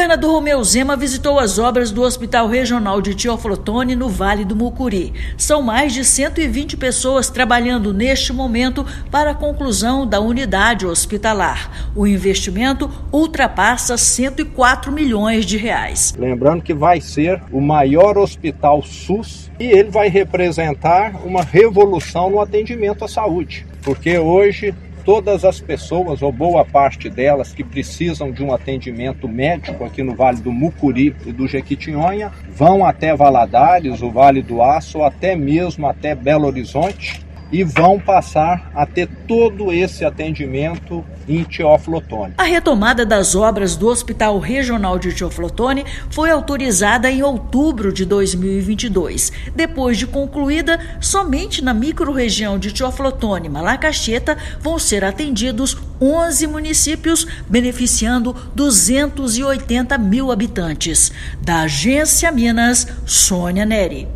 governador Romeu Zema visitou as obras do Hospital Regional de Teoflotone, no Vale do Mucuri. São mais de 120 pessoas trabalhando neste momento para a conclusão da unidade hospitalar. O investimento ultrapassa 104 milhões de reais. Lembrando que vai ser o maior hospital SUS e ele vai representar uma revolução no atendimento à saúde, porque hoje todas as pessoas, ou boa parte delas, que precisam de um atendimento médico aqui no Vale do Mucuri e do Jequitinhonha, vão até Valadares, o Vale do Aço, ou até mesmo até Belo Horizonte, e vão passar a ter todo esse atendimento em Teoflotone. A retomada das obras do Hospital Regional de Teoflotone foi autorizada em outubro de 2022. Depois de concluída, somente na microrregião de Teoflotone e Malacaxeta vão ser atendidos 11 municípios, beneficiando 280 mil habitantes. Da Agência Minas, Sônia Neri.